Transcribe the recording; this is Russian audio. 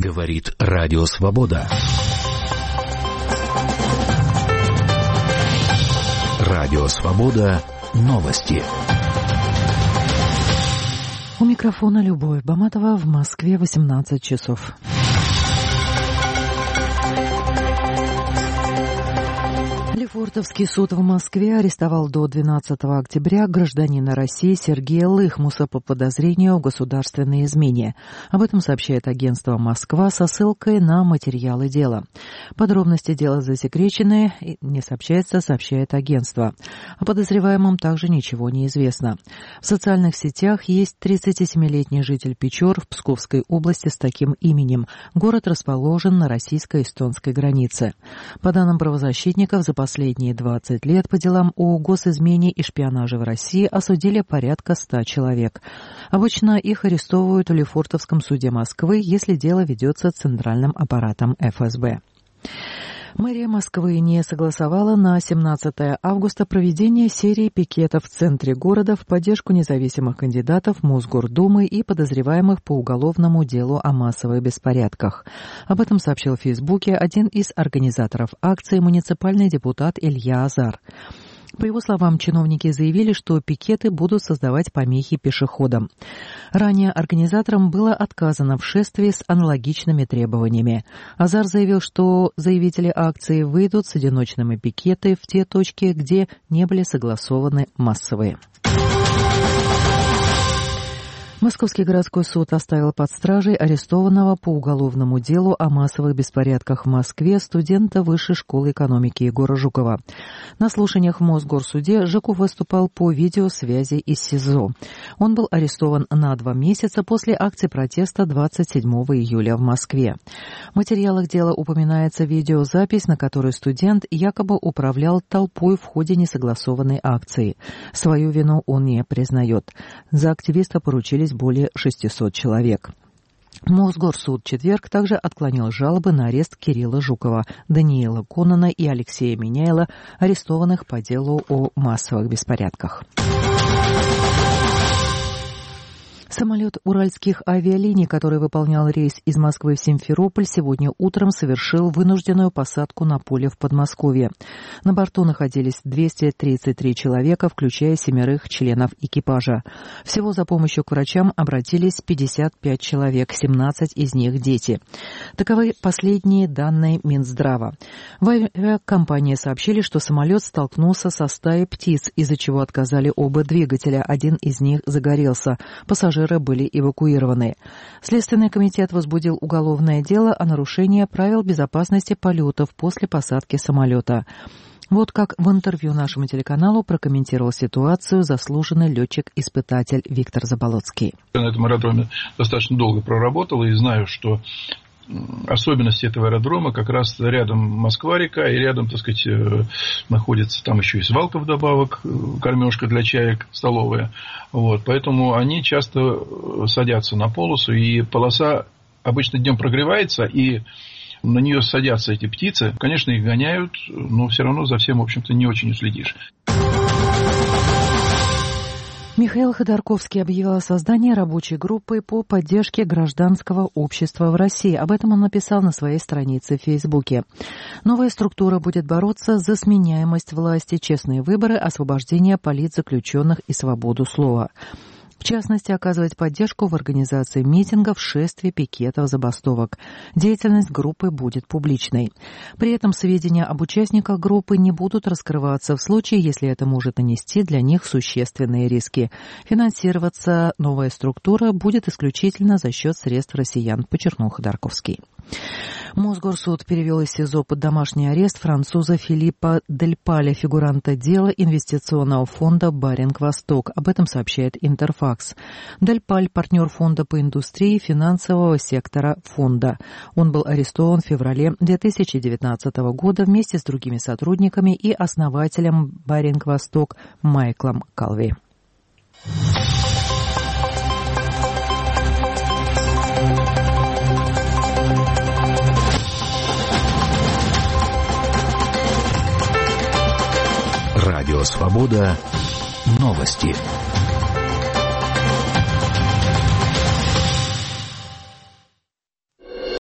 Говорит Радио Свобода. Радио Свобода. Новости. У микрофона Любовь Баматова, в Москве 18 часов. Лефортовский суд в Москве арестовал до 12 октября гражданина России Сергея Лыхмуса по подозрению в государственной измене. Об этом сообщает агентство «Москва» со ссылкой на материалы дела. Подробности дела засекречены, не сообщается, сообщает агентство. О подозреваемом также ничего не известно. В социальных сетях есть 37-летний житель Печор в Псковской области с таким именем. Город расположен на российско-эстонской границе. По данным правозащитников, за последние 20 лет по делам о госизмене и шпионаже в России осудили порядка 100 человек. Обычно их арестовывают в Лефортовском суде Москвы, если дело ведется центральным аппаратом ФСБ. Мэрия Москвы не согласовала на 17 августа проведение серии пикетов в центре города в поддержку независимых кандидатов Мосгордумы и подозреваемых по уголовному делу о массовых беспорядках. Об этом сообщил в Фейсбуке один из организаторов акции, муниципальный депутат Илья Азар. По его словам, чиновники заявили, что пикеты будут создавать помехи пешеходам. Ранее организаторам было отказано в шествии с аналогичными требованиями. Азар заявил, что заявители акции выйдут с одиночными пикеты в те точки, где не были согласованы массовые. Московский городской суд оставил под стражей арестованного по уголовному делу о массовых беспорядках в Москве студента Высшей школы экономики Егора Жукова. На слушаниях в Мосгорсуде Жуков выступал по видеосвязи из СИЗО. Он был арестован на 2 месяца после акции протеста 27 июля в Москве. В материалах дела упоминается видеозапись, на которой студент якобы управлял толпой в ходе несогласованной акции. Свою вину он не признает. За активиста поручились более 600 человек. Мосгорсуд в четверг также отклонил жалобы на арест Кирилла Жукова, Даниила Конона и Алексея Меняйла, арестованных по делу о массовых беспорядках. Самолет уральских авиалиний, который выполнял рейс из Москвы в Симферополь, сегодня утром совершил вынужденную посадку на поле в Подмосковье. На борту находились 233 человека, включая 7 членов экипажа. Всего за помощью к врачам обратились 55 человек, 17 из них дети. Таковы последние данные Минздрава. В авиакомпании сообщили, что самолет столкнулся со стаей птиц, из-за чего отказали оба двигателя. Один из них загорелся. Пассажиры были эвакуированы. Следственный комитет возбудил уголовное дело о нарушении правил безопасности полетов после посадки самолета. Вот как в интервью нашему телеканалу прокомментировал ситуацию заслуженный летчик-испытатель Виктор Заболоцкий. На этом аэродроме достаточно долго проработал и знаю, что особенности этого аэродрома как раз рядом Москва-река, и рядом, так сказать, находится там еще и свалка вдобавок, кормежка для чаек, столовая. Вот, поэтому они часто садятся на полосу, и полоса обычно днем прогревается, и на нее садятся эти птицы. Конечно, их гоняют, но все равно за всем, в общем-то, не очень уследишь. Михаил Ходорковский объявил о создании рабочей группы по поддержке гражданского общества в России. Об этом он написал на своей странице в Фейсбуке. Новая структура будет бороться за сменяемость власти, честные выборы, освобождение политзаключенных и свободу слова. В частности, оказывать поддержку в организации митингов, шествий, пикетов, забастовок. Деятельность группы будет публичной. При этом сведения об участниках группы не будут раскрываться в случае, если это может нанести для них существенные риски. Финансироваться новая структура будет исключительно за счет средств россиян, подчеркнул Ходорковский. Мосгорсуд перевел из СИЗО под домашний арест француза Филиппа Дель Пале, фигуранта дела инвестиционного фонда «Баринг-Восток». Об этом сообщает Интерфакс. Дель Паль – партнер фонда по индустрии финансового сектора фонда. Он был арестован в феврале 2019 года вместе с другими сотрудниками и основателем «Баринг-Восток» Майклом Калви. Радио Свобода. Новости.